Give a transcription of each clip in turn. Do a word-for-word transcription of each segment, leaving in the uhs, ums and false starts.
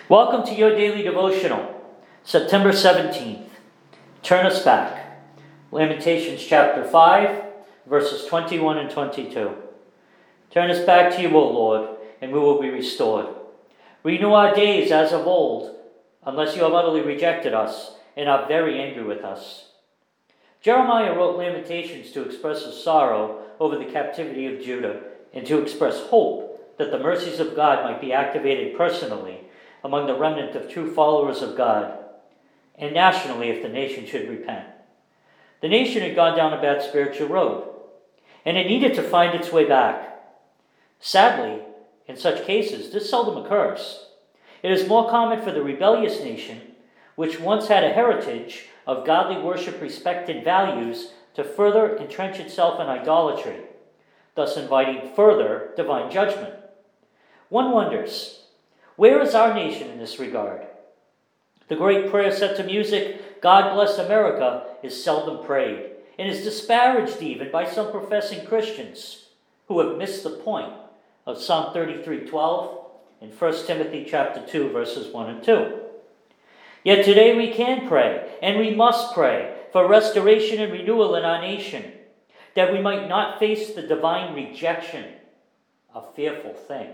Welcome to your daily devotional, September seventeenth. Turn us back. Lamentations chapter five, verses twenty-one and twenty-two. Turn us back to you, O Lord, and we will be restored. Renew our days as of old, unless you have utterly rejected us and are very angry with us. Jeremiah wrote Lamentations to express his sorrow over the captivity of Judah and to express hope that the mercies of God might be activated personally among the remnant of true followers of God, and nationally if the nation should repent. The nation had gone down a bad spiritual road, and it needed to find its way back. Sadly, in such cases, this seldom occurs. It is more common for the rebellious nation, which once had a heritage of godly worship, respect, and values, to further entrench itself in idolatry, thus inviting further divine judgment. One wonders, where is our nation in this regard? The great prayer set to music, God Bless America, is seldom prayed, and is disparaged even by some professing Christians who have missed the point of Psalm thirty-three twelve and First Timothy chapter two, verses one and two. Yet today we can pray, and we must pray, for restoration and renewal in our nation, that we might not face the divine rejection, a fearful thing.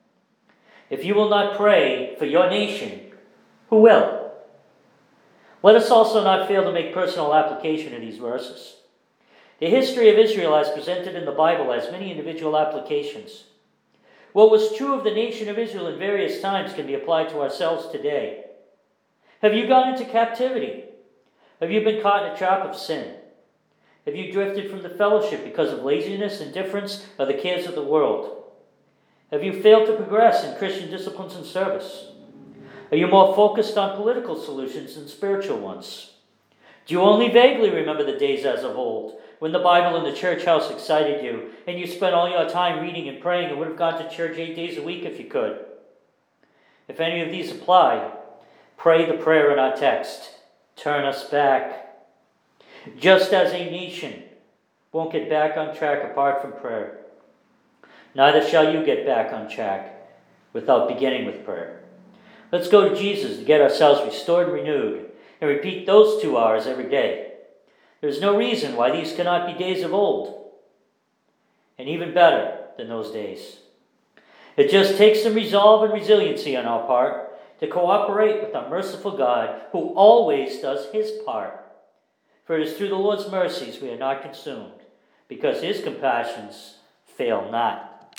If you will not pray for your nation, who will? Let us also not fail to make personal application of these verses. The history of Israel as presented in the Bible has many individual applications. What was true of the nation of Israel in various times can be applied to ourselves today. Have you gone into captivity? Have you been caught in a trap of sin? Have you drifted from the fellowship because of laziness, indifference, or the cares of the world? Have you failed to progress in Christian disciplines and service? Are you more focused on political solutions than spiritual ones? Do you only vaguely remember the days as of old, when the Bible in the church house excited you, and you spent all your time reading and praying and would have gone to church eight days a week if you could? If any of these apply, pray the prayer in our text. Turn us back. Just as a nation won't get back on track apart from prayer, neither shall you get back on track without beginning with prayer. Let's go to Jesus to get ourselves restored and renewed, and repeat those two R's every day. There's no reason why these cannot be days of old, and even better than those days. It just takes some resolve and resiliency on our part to cooperate with our merciful God, who always does his part. For it is through the Lord's mercies we are not consumed, because his compassions fail not.